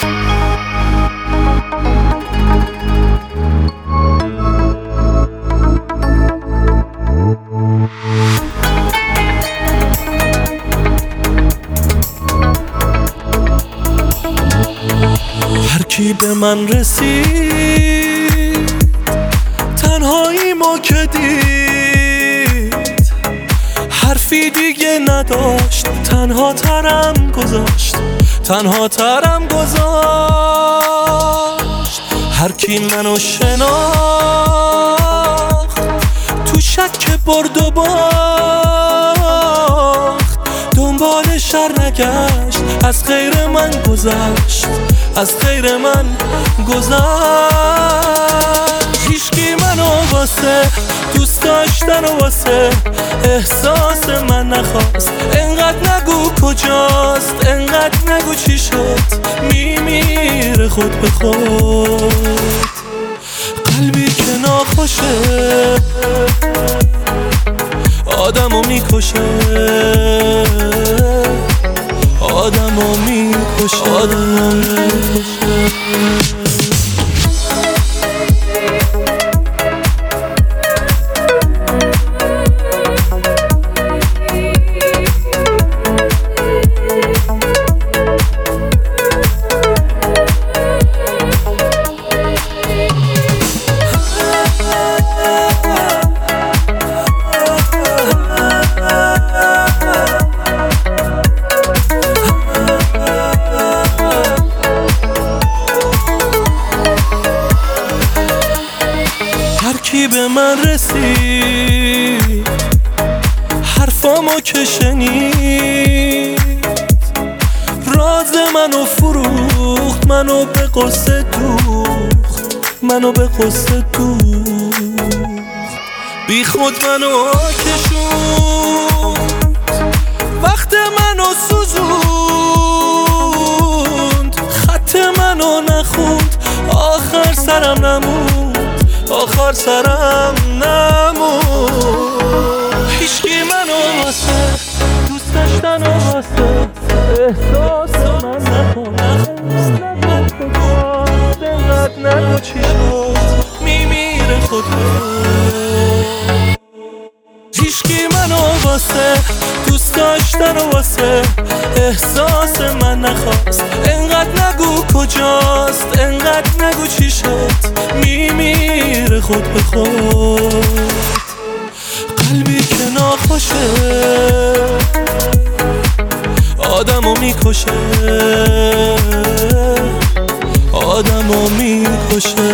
هر کی به من رسید تنهایی ما که دید، حرفی دیگه نداشت، تنها ترم گذاشت، تنها ترم گذاشت. هر کی منو شناخت تو شک برد و باخت، دنبال شر نگشت، از غیر من گذشت، از غیر من گذشت. هیچکی منو واسه دوست داشتن و واسه احساس من نخواست. انقدر نگو کجاست، انقدر نگو چی شد، میمیره خود به خود. قلبی که ناخوشه آدمو میکشه، آدمو میکشه، آدمو میکشه. هر کی به من رسید حرفامو که شنید، راز منو فروخت، منو به قصه دوخت، منو به قصه دوخت. بی خود منو کشوند، وقت منو سوزوند، خط منو نخوند، آخر سرم نموند، آخر سرم نموند. هیچکی منو واسه دوست داشتن و واسه احساس من نخواست. انقدر نگو چی شد، میمیره خود به خود. هیچکی منو واسه دوست داشتن و واسه احساس من نخواست. انقدر نگو کجاست، انقدر نگو چی شد، میمیره خود به خود. قلبی که ناخوشه آدمو میکشه، آدمو میکشه.